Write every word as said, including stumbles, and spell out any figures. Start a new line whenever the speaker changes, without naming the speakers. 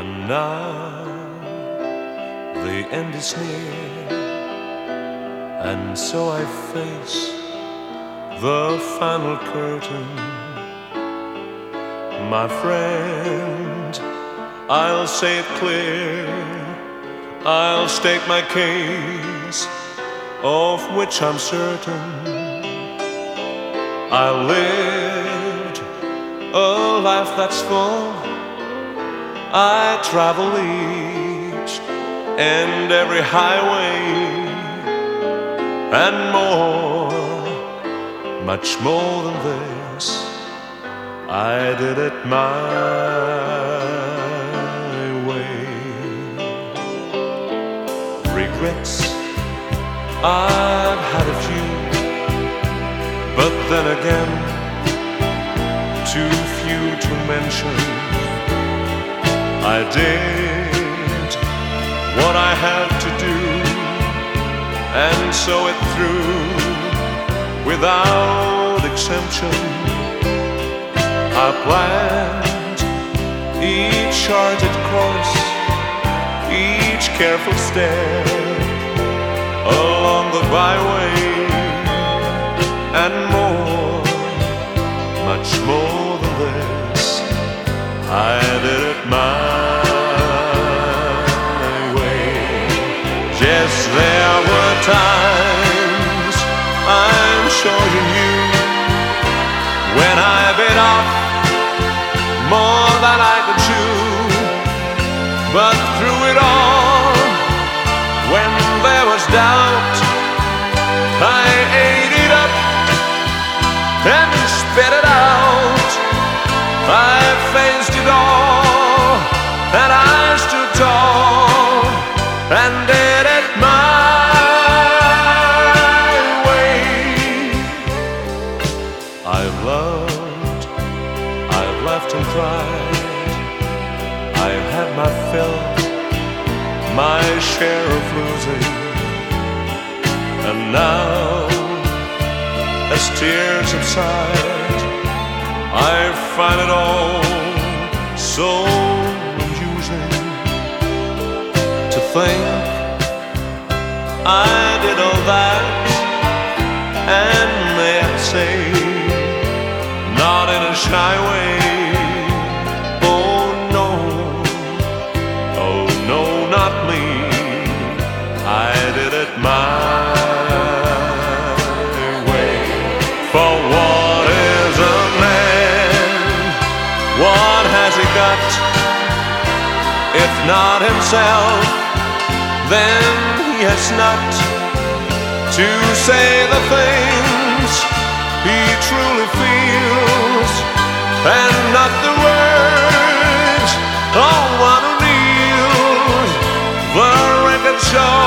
And now the end is near, and so I face the final curtain. My friend, I'll say it clear, I'll state my case, of which I'm certain. I lived a life that's full, I travel each and every highway, and more, much more than this, I did it my way. Regrets, I've had a few, but then again, too few to mention. I did what I had to do, and saw it through without exemption. I planned each charted course, each careful step along the byway, and more, much more than this, I did it my way. Yes, there were times, I'm sure you knew, when I bit off more than I could chew. But through it all, when there was doubt, I ate it up and spit it out. I faced it all, and I stood tall and did it my way. I've loved, I've laughed and cried, I've had my fill, my share of losing, and now, as tears subside, I find it all so amusing to think I did all that, and may I say, not in a shy way. Oh no, oh no, not me, I did it my way. For what is a man? What has he got? If not himself, then he has not to say the things he truly feels, and not the words on one reels. The record shows